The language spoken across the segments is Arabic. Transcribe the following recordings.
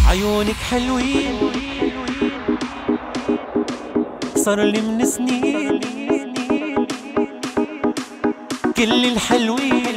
عيونك حلوين صار لي من سنين، كل الحلوين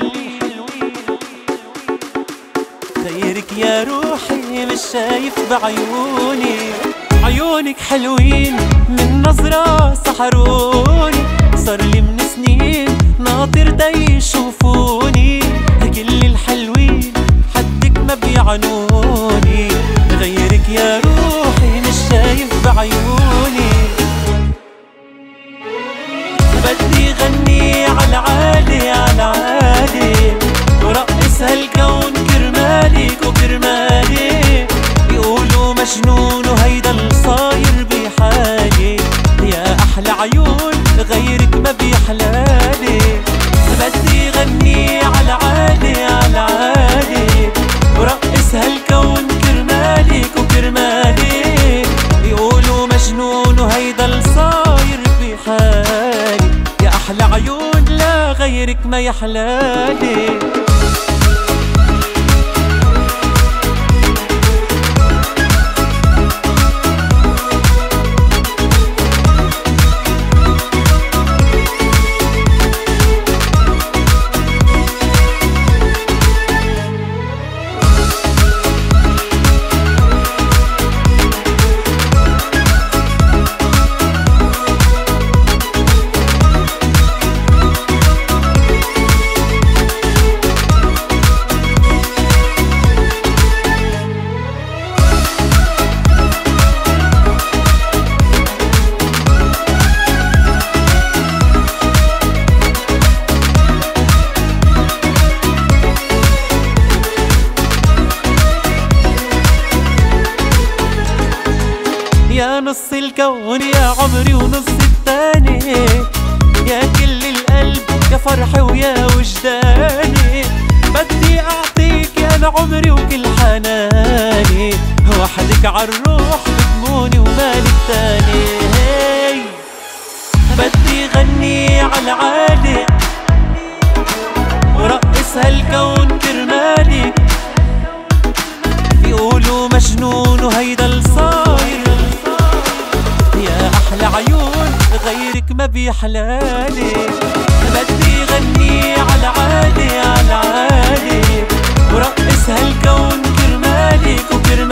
غيرك يا روحي مش شايف بعيوني. عيونك حلوين من نظرة سحروني، صار لي من سنين ناطر دا يشوفوني. كل الحلوين حدك ما بيعنوني، غيرك يا روحي مش شايف بعيوني. بدي غني على عالي على عالي ورقص هالكون كرمالك وكرمالي. بيقولوا مجنون وهيدا الصاير بحالي، يا أحلى عيون غيرك ما بيحلالي. بدي غني على عالي على عالي ورقص هالكون كرمالك وكرمالي. بيقولوا مجنون وهيدا الصاير بحالي، يا أحلى عيون لا غيرك ما يحلالي. يا نص الكون يا عمري ونص التاني، يا كل القلب يا فرحي ويا وجداني. بدي أعطيك أنا عمري وكل حناني، وحدك عالروح بتموني ومالك تاني. بدي غني على عالي ورقص هالكون كرمالي. بيقولوا مجنون وهيدا الصاير، يا أحلى عيون غيرك ما بيحلالي. بدي غني على عالي على عالي ورقص هالكون كرمالك وكرمالي.